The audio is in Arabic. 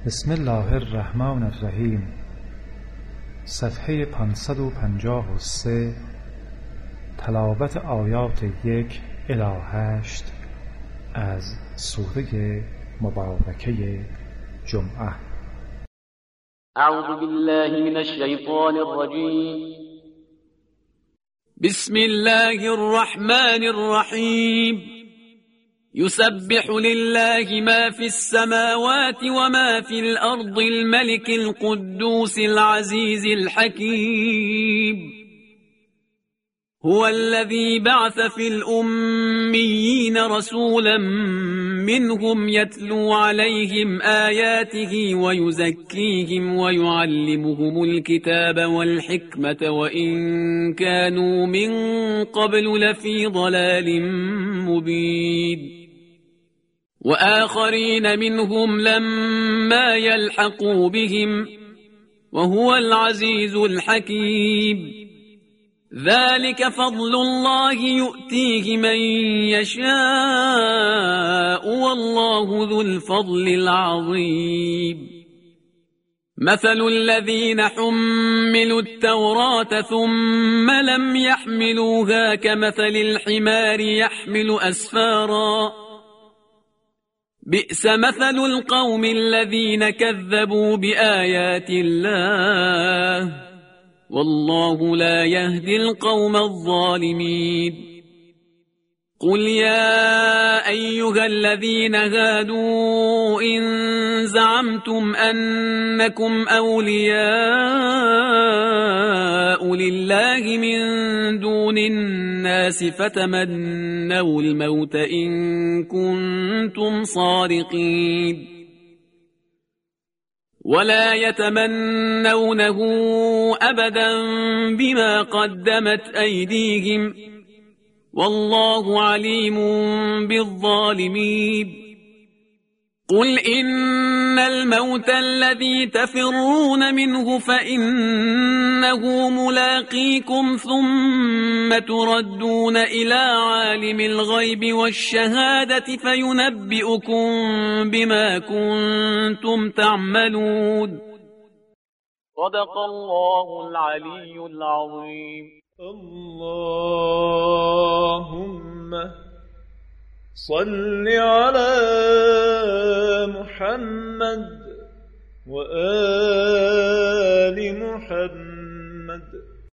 بسم الله الرحمن الرحیم. صفحه 553. تلاوت آیات 1 الی 8 از سوره مبارکه جمعه. اعوذ بالله من الشیطان الرجیم. بسم الله الرحمن الرحیم. يسبح لله ما في السماوات وما في الأرض الملك القدوس العزيز الحكيم. هو الذي بعث في الأميين رسولا منهم يتلو عليهم آياته ويزكيهم ويعلمهم الكتاب والحكمة وإن كانوا من قبل لفي ضلال مبين. وآخرين منهم لما يلحقوا بهم وهو العزيز الحكيم. ذلك فضل الله يؤتيه من يشاء والله ذو الفضل العظيم. مثل الذين حملوا التوراة ثم لم يحملوها كمثل الحمار يحمل أسفارا. بئس مثل القوم الذين كذبوا بآيات الله والله لا يهدي القوم الظالمين. قل يا أيها الذين هادوا إن زعمتم أنكم أولياء لله من دون الناس فتمنوا الموت إن كنتم صادقين ولا يتمنونه أبدا بما قدمت أيديهم والله عليم بالظالمين. قل إن الموت الذي تفرون منه فإنه ملاقيكم ثم تردون إلى عالم الغيب والشهادة فينبئكم بما كنتم تعملون. صدق الله العلي العظيم. اللهم صل على محمد وآل محمد